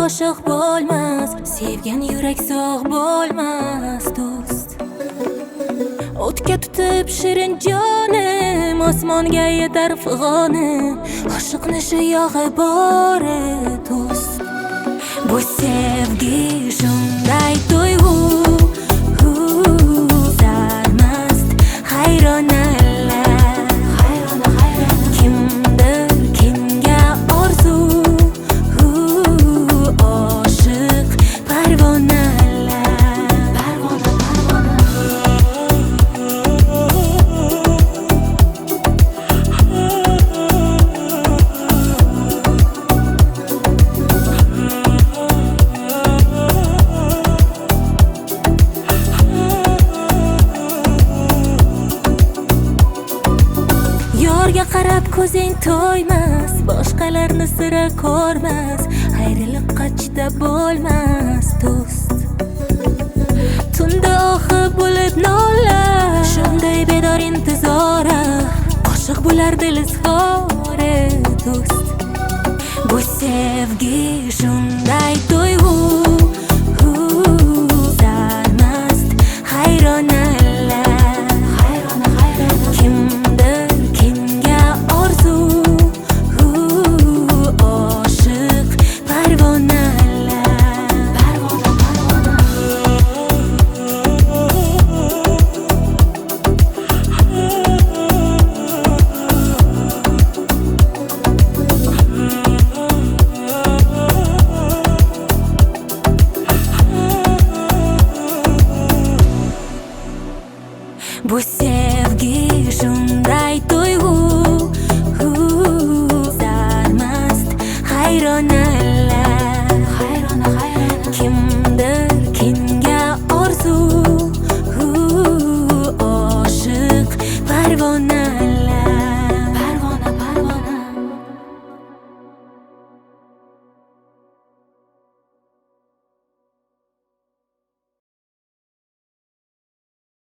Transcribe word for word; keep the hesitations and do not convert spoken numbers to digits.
oshiq bo'lmas, sevgan yurak sog' bo'lmas do'st. O'tga tutib shirin jonim, osmonga yetar fig'onim, oshiqni shu yog'i bor do'st. Bu sevgi shunday tuyg'u, sarmast hayronalar, kimdir kimga orzu, oshiq parvonalar. Yorga qarab ko'zing to'ymas, boshqalarni sira ko'rmas, ayriliqqa chidab bo'lmas do'st. Tunda oxi bo'lib nolar, shunday bedor intizora, oshiq bo'lar dil izhori do'st. Bu sevgi shunday tuyg'u,